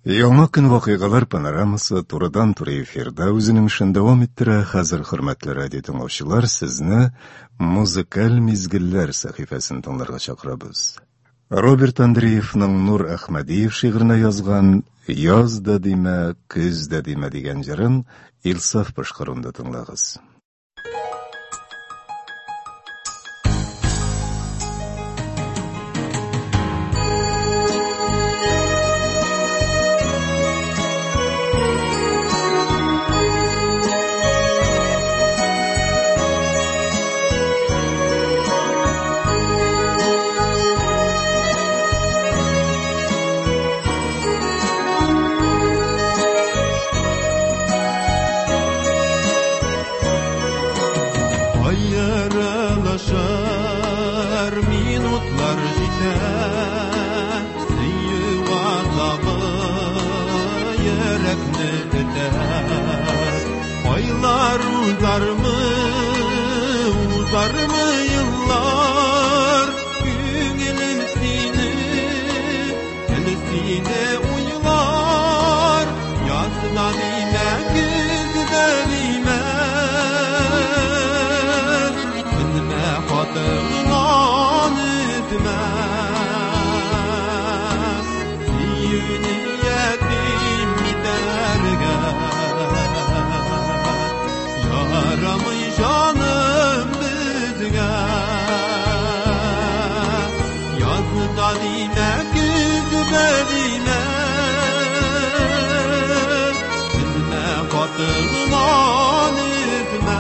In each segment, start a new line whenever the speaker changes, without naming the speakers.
Яңа көн вакыйгалар панорамасы турыдан-туры эфирда үзенең эшен дәвам иттерә. Хәзер, хөрмәтле радио тыңлаучылар, сезне музыкаль мизгелләр сәхифәсен тыңларга чакырабыз. Роберт Андреевның Нур Әхмәдиев шигыренә язган «Яз да димә, көз да димә» дигән җырын Илсаф башкаруында тыңлагыз.
Uzar mı yıllar Güngelim seni uylar Yazda dime güzde dime Önüme hatırlan etme Niyetim giderge Yaramı canım Yazda dime güzde dime Önüme hatırlan etme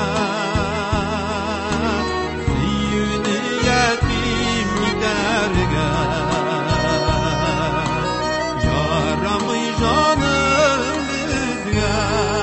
Niyetim giderge Yaramı canım bizge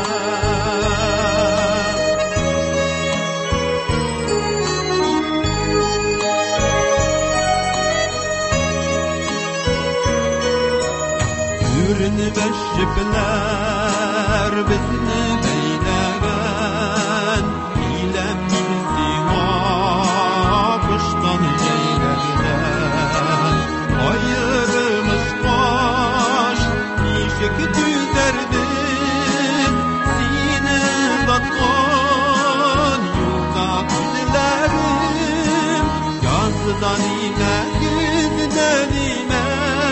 Beşikler bizni beyleyen İlem bildiğine kıştan ceylerden Ayırmış baş nişek düzerdin Sine datkan yolda küllerim Yazdan ime güzden ime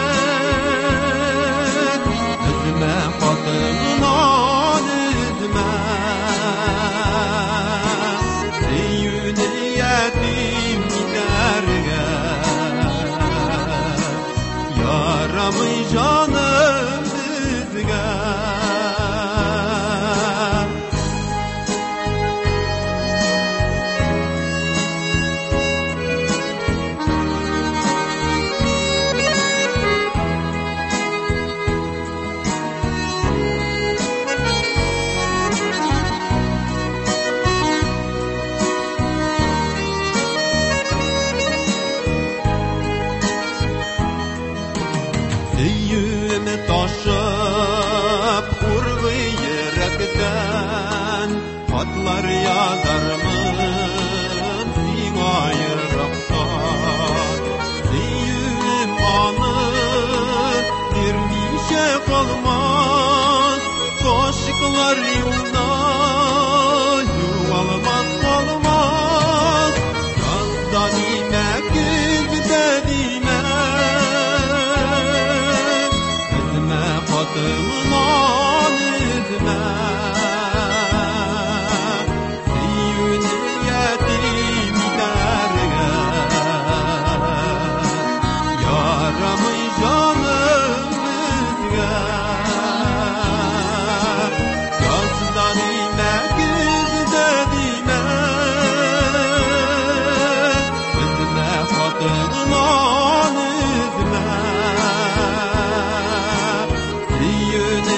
Hatırlan etme Niyetim giderge Yaramı canım bizge Taşıp kurgu yürekten Hatlar yazarmın Sina yıraktan Deyim anı Bir nişe kalmaz Koşuklar yolda Yuvalmaz kalmaz Yazda dime güzde dime Hatırlan etme Niyetim giderge Yaramı canım bizge Yazda dime güzde dime Özüme hatırlan etme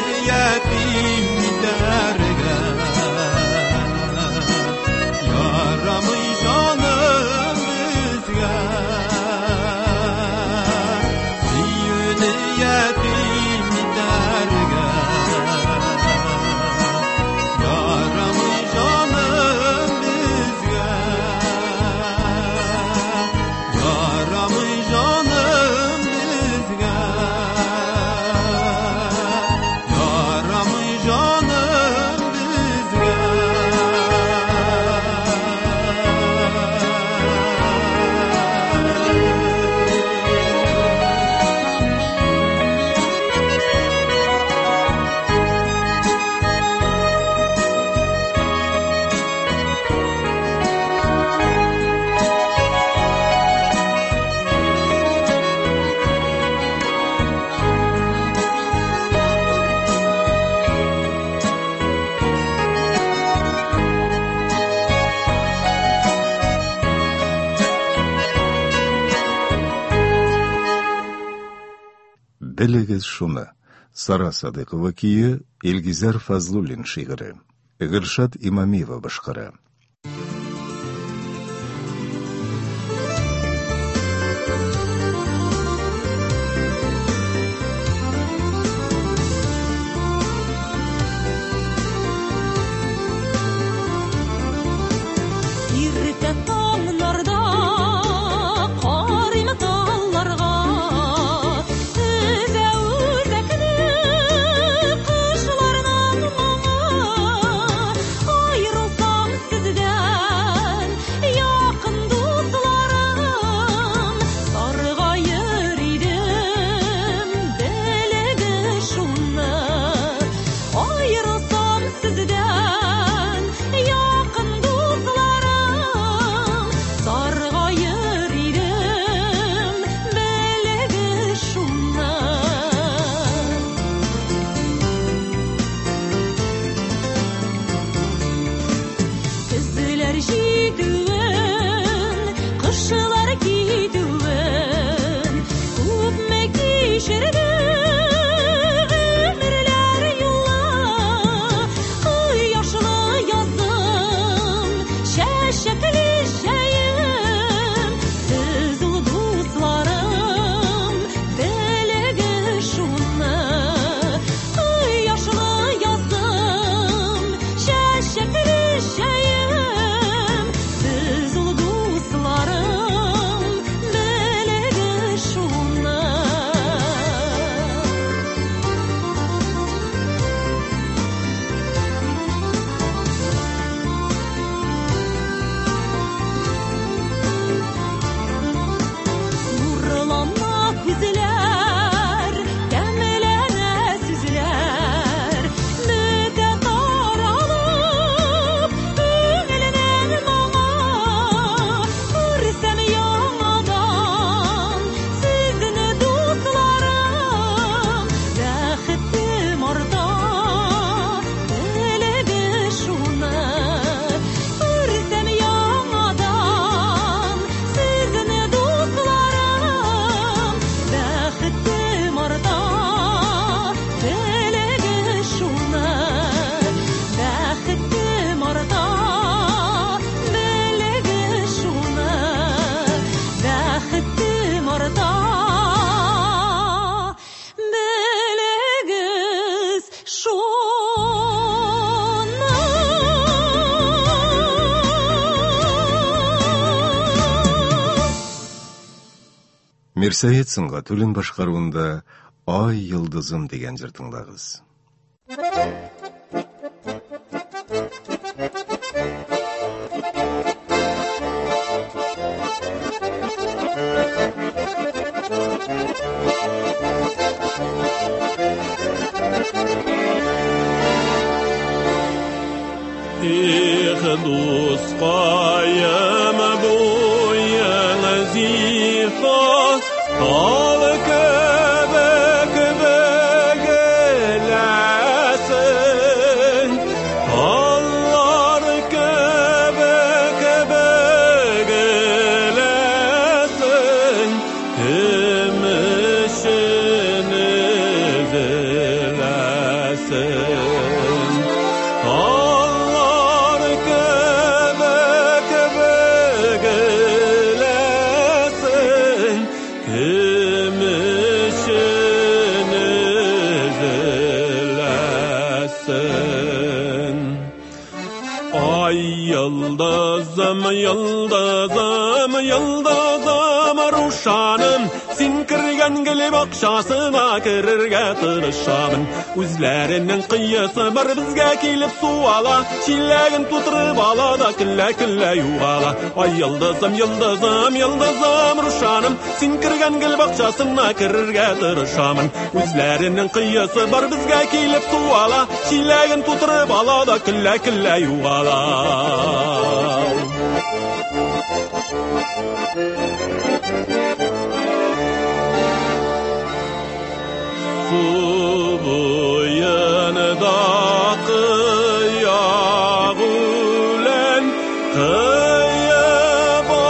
Білігіз шуны. Сара Садыкова күйі, Элгизар Фазлуллин шиғыры. Гүлшат Имамиева башқары. Мирсайет Сыңғатуллин башқаруында «Ай йылдызым» деген жыр тыңдағыз.
Их дұсқайым бойын зифа, ал көбік бөгіләсін, аллар көбік бөгіләсін, кім үшін үзіләсін. Аллар көбік бөгіләсін, кім үшін үзіләсін. Ай йылдызым, йылдызым, йылдызым, рушаным, сен кірген келіп ақшасына кірерге тырышамын. Өзлерінің қиысы бір бізге келіп суала, шелегін тұтырып алады, күллә юғала. Ай йылдызым, йылдызым, йылдызым, рушаным, сен кірген келіп ақшасына кірерге тырышамын. Өзлерінің қиысы бір бізге келіп суала, шелегін тұтырып алады, күллә юғала. Су бойында қияқ өлең, қия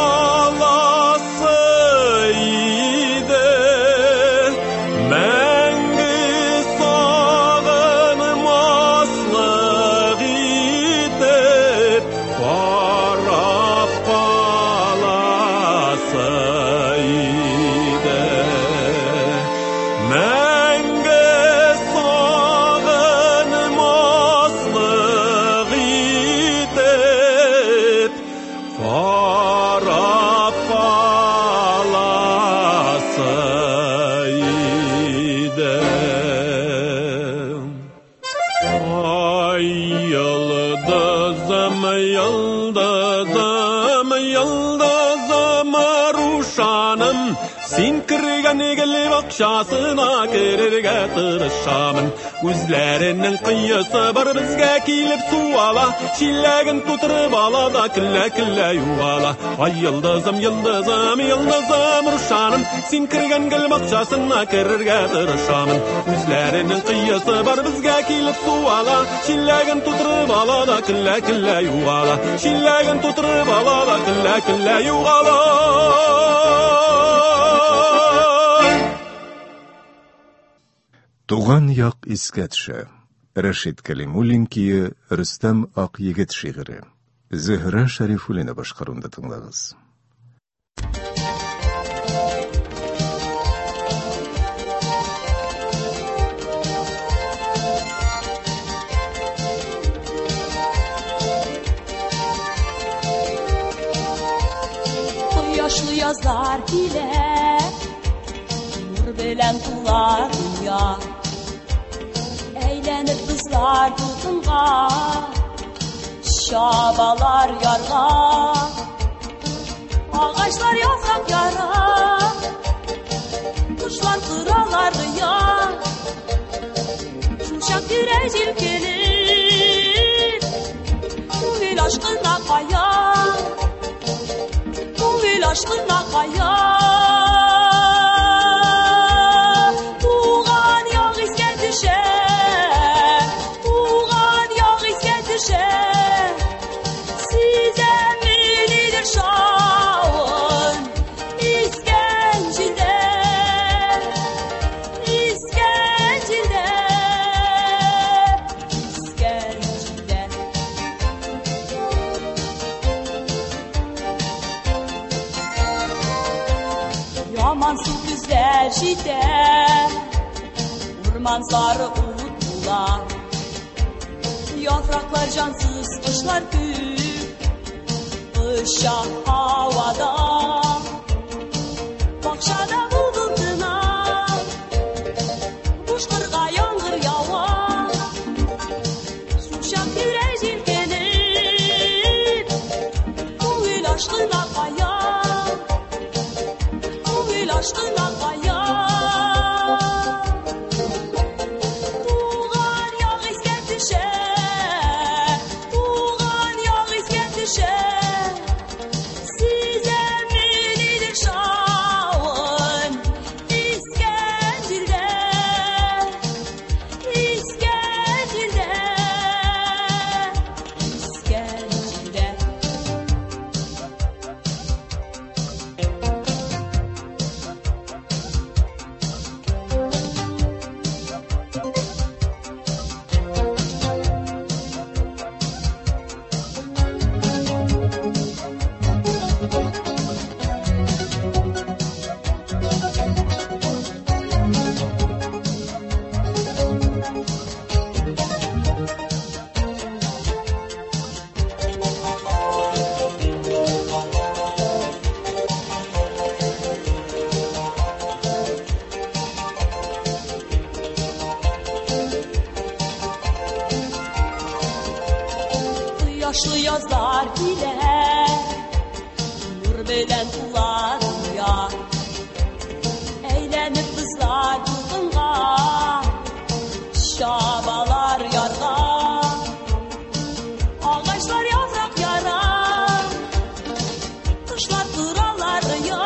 баласы еді, мәңгі Sen kirgen gelip akşasına kirerge tırışamın. Gözlerinin kıyısı bir bizge kilip su ala. Şillagin tuturup ala da kille kille yuvala. Ay yıldızım yıldızım yıldızım ruşanım. Sen kirgen gelip akşasına kirerge tırışamın. Gözlerinin kıyısı bir bizge kilip su ala. Şillagin tuturup ala da kille kille yuvala. Şillagin tuturup ala da kille kille yuvala.
Туган як искәтше. Рәшид Кәлимуллин кие, Рөстәм Ак егет шигыре. Зөһрә Шәрифуллина башкаруында тыңлагыз.
Yaşlı yazlar ile nur bilen tular dünya. Eğlenir kızlar tutunga, şabalar yarga. Ağaçlar yaprak yara, kuşlar kıralar ya. Şuşak yürecil gelir, Tuğil aşkına kaya. Tuğil aşkına kaya. Tuğan yok isket düşe. Tuğan yok isket düşe. Size milidir şahın İskencil'de. İskencil'de. İskencil'de. Yaman su güzel şide, orman sarı umutlular. Yapraklar cansız, kuşlar büyük, kışa havada. Bakşada bulduğuna, kuşkırga yağmur yağar. Suşak yürecil gelir, Tuğil aşkına kayar. Tuğil aşkına kayar. Tuğan yok isket düşe. Tuğan yok isket düşe. Size milidir şahın İskencil'de. İskencil'de. İskencil'de. Yaşlı yazlar ile nur bilen tular ya. Eğlenip kızlar tutunga, şabalar yarga. Ağaçlar yaprak yara, kuşlar kıralar ya.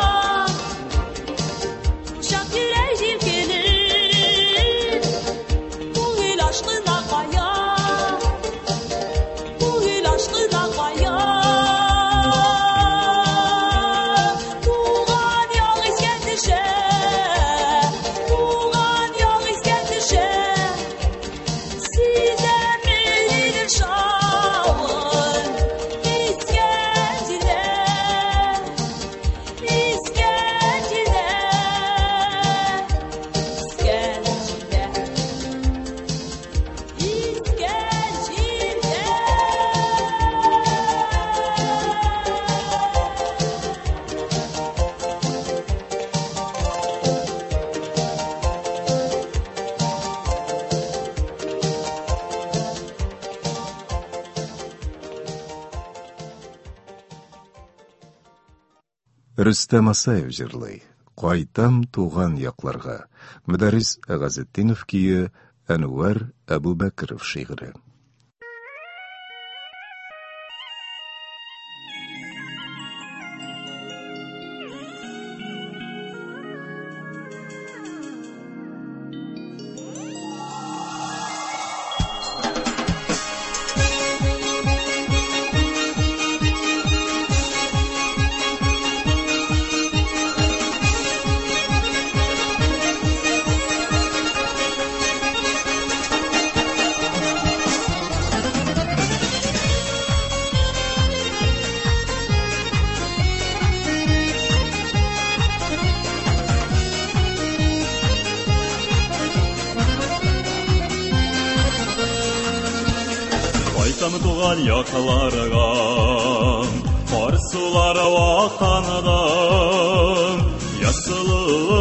Şak yürecil gelir, Tuğil aşkına kayar. Tuğil aşkına kayar. Tuğan yok isket düşe. Tuğan yok isket düşe. Size milidir şahın İskencil'de. İskencil'de. İskencil'de. İskencil'de.
Рөстәм Асаев җырлый. Кайтам туган якларга. Мөдәррис Газетдинов кие, Әнвәр Әбубәкеров шигыре.
Кайтам туган якларга, кар сулары ватаныдан, ясылы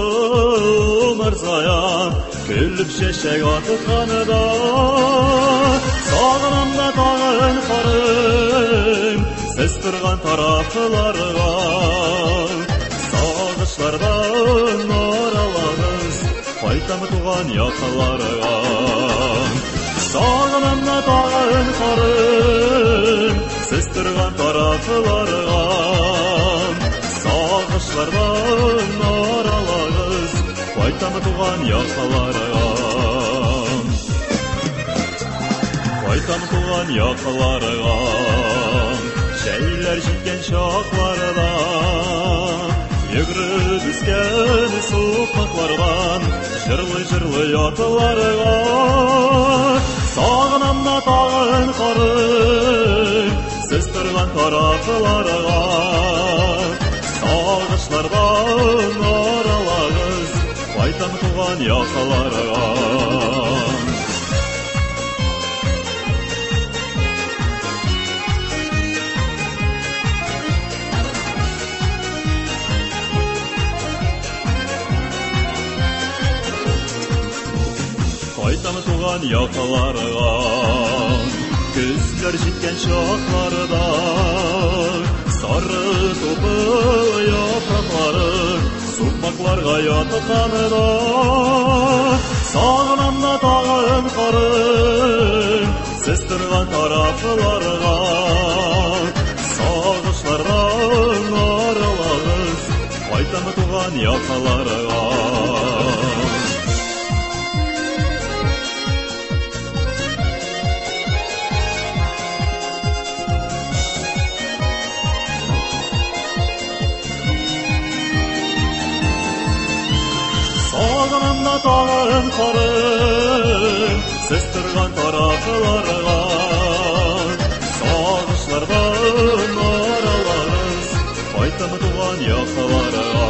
мырзая, күліп шешек атқаныда. Сағынамда тағын қарым, сіз тұрған тарафыларға, сағышлардан араларыз, кайтам туган якларга. Сағынамда тағын қарым, сіз тұрған тарафыларға, сағышлардан араларыз, кайтам туган якларга. Кайтам туган якларга, шәйләр җиткән чакларда, йөгереп үскән сукмаклардан, җырлый-җырлый атларга. Сағынамда тағын қарым, сіз тұрған тарафыларға, сағышлардан араларыз, кайтам туган якларга. Кайтам туган якларга, күзләр җиткән чакларда, сары тупы яфраклары, сукмакларга ятканыда. Сагынамда тагын карым, сез торган тарафларга, сагышлардан араларыз, кайтам туган якларга. Сағынамда тағын қарым, сіз тұрған тарафыларға, сағышлардан араларыз, кайтам туган якларга.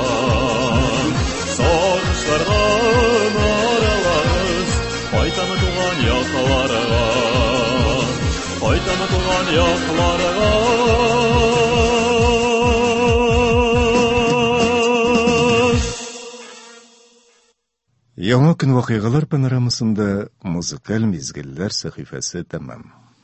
Сағышлардан араларыз, кайтам туган якларга. Кайтам туган якларга.
Яңа көн вакыйгалар панорамасында музыкаль мизгелләр сәхифәсе тәмам.